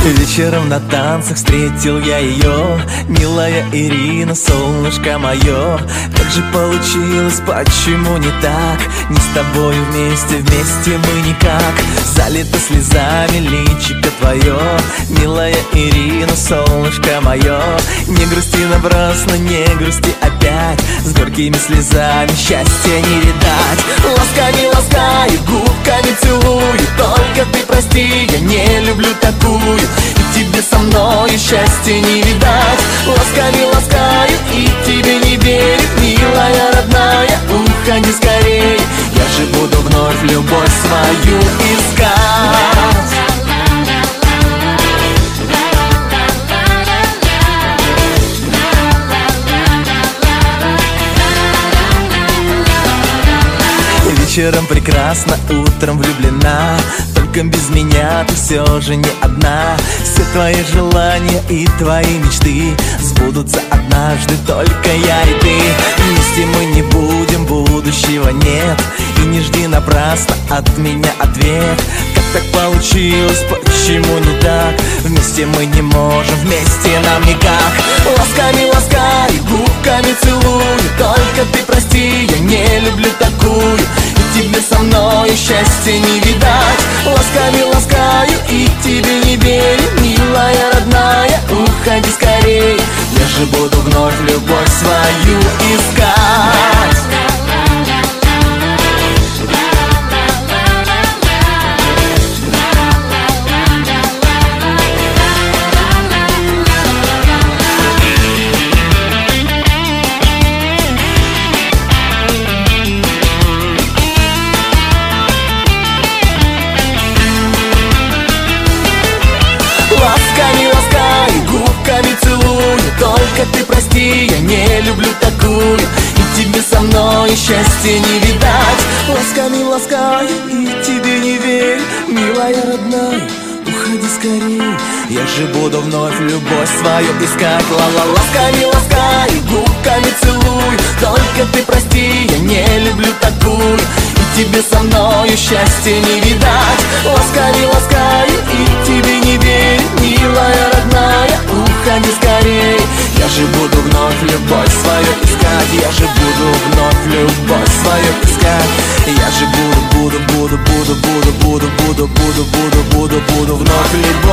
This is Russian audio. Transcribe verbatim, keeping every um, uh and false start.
Вечером на танцах встретил я ее, милая Ирина, солнышко мое. Как же получилось, почему не так? Не с тобою вместе, вместе мы никак. Залито слезами личико твое, милая Ирина, солнышко мое. Не грусти напрасно, не грусти опять, с горькими слезами счастья не видать. Ласками ласкаю, губками целую, только ты прости, я не люблю такую. И тебе со мной счастья не видать. Ласками ласкаю и тебе не верю, милая родная, уходи скорее. Я же буду вновь любовь свою искать. Вечером прекрасно, утром влюблена, только без меня ты все же не одна. Все твои желания и твои мечты сбудутся однажды, только я и ты. Вместе мы не будем, будущего нет, и не жди напрасно от меня ответ. Как так получилось, почему не так? Вместе мы не можем, вместе нам никак. Ласками ласкаю, губками целую, только ты прости, я не люблю такую. И тебе со мной счастья не видать. Ласками ласкаю и тебе не верю, милая родная, уходи скорей. Я же буду вновь любовь свою искать. Ласками ласкаю, губками целую, только ты прости, я не люблю такую. И тебе со мной счастья не видать. Ласками ласкаю и тебе не верю, милая родная, уходи скорее. Я же буду вновь любовь свою искать. Ла-ла, ласками ласкаю, губками целую, только ты прости, я не люблю такую. И тебе со мной счастья не видать. Ласками ласкаю и тебе не верю, милая родная, уходи скорей. Я же буду вновь любовь свою искать. Я же буду вновь любовь свою искать. Я же буду, буду, буду, буду, буду, буду, буду, буду, буду, буду, буду вновь любовь.